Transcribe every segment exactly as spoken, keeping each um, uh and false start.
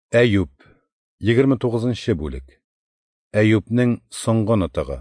Әйүп, егерме тугызынчы бүлек. Әйүпнең соңгы нутыгы.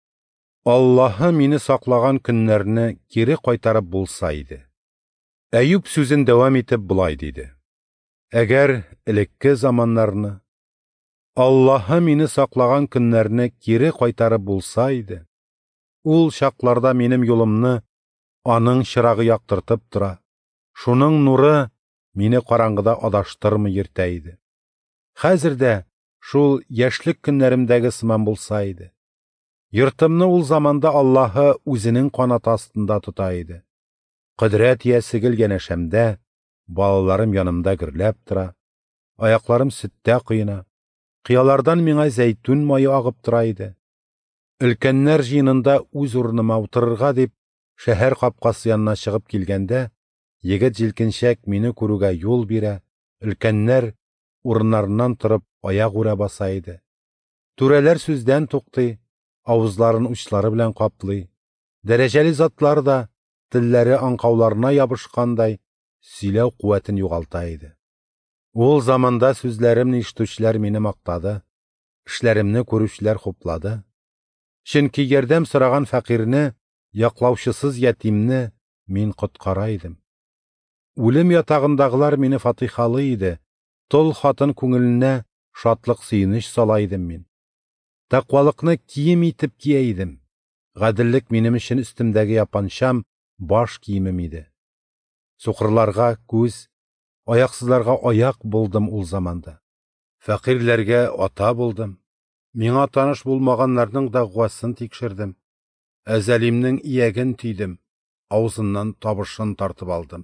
Аллаһы мине саклаган көннәрне кире кайтарып булса иде. Әйүп сүзен дәвам итеп булай диде: Әгәр элекке заманнарны, Аллаһы мине саклаган көннәрне кире кайтарып булса иде, ул чакларда минем юлымны аның чырагы яктыртып тора, шуның нуры мине караңгыда адаштырмый йөртә иде. Хәзер дә шул яшьлек көннәремдәге сыман булса иде. Йортымны ул заманда Аллаһы үзенең канаты астында тота иде. Кодрәт иясе гелгәнәшәмдә балаларым янымда гөрләп тора, аякларым сөттә кыена, кыялардан миңа зәйтүн мае агып тора иде. Өлкәннәр җыенында үз урыныма утырырга дип шәһәр капкасы янына чыгып килгәндә, егет җилкенчәк мине күрүгә юл бирә, өлкәннәр урыннарыннан торып аяк үрә баса иде. Түрәләр сүздән туктый, авызларын учлары белән каплый. Дәрәҗәле затлар да телләре аңкауларына ябышкандай сөйләү куәтен югалта иде. Ул заманда сүзләремне ишетүчеләр мине мактады, эшләремне күрүчеләр хуплады. Чөнки ярдәм сораган фәкыйрьне, яклаучысыз ятимне мин коткара идем. Үлем ятагындагылар мине фатихалы иде. Тол хатын күңеленә шатлык сөенеч сала идем мин. Тәкъвалыкны кием итеп кия идем. Гаделлек минем өчен өстемдәге япанчам баш киемем иде. Сукырларга күз, аяксызларга аяк булдым ул заманда. Фәкыйрьләргә ата булдым. Миңа таныш булмаганнарның дәгъвасын тикшердем. Әзәлимнең ияген түйдем, авызыннан табышын тартып алдым.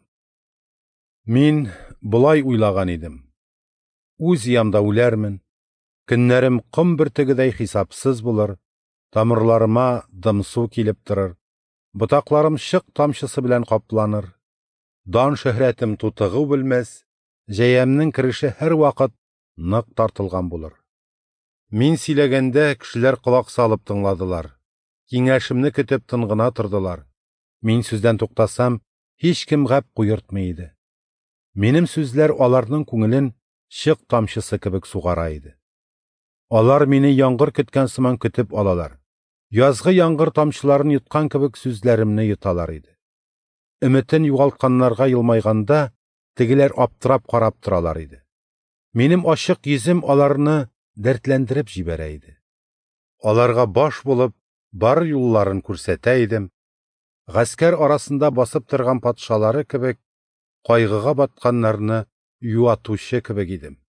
Мин булай уйлаган идем. Үз ямда үләрмен, көннәрем ком бөртегедәй хисапсыз булыр, тамырларыма дымсу килеп торыр, ботакларым чык тамчысы белән капланыр, дан шөһрәтем тутыгы белмәс, җәямнең кереше һәр вакыт нык тартылган булыр. Мин сөйләгәндә кешеләр колак салып тыңладылар, киңәшемне көтеп тын гына тордылар. Мин сүздән туктасам, һичкем гәп куертмый иде. Минем сүзләр аларның күңелен чык тамчысы кебек сугара иде. Алар мине яңгыр көткән сыман көтеп алалар. Язгы яңгыр тамчыларын йоткан кебек сүзләремне йоталар иде. Өметен югалтканнарга елмайганда, тегеләр аптырап карап торалар иде. Минем ачык йөзем аларны дәртләндереп җибәрә иде. Аларга баш булып, бар юлларын күрсәтә идем. Гаскәр арасында басып торган патшалары кебек, кайгыга батканнарны юатучы кебек идем.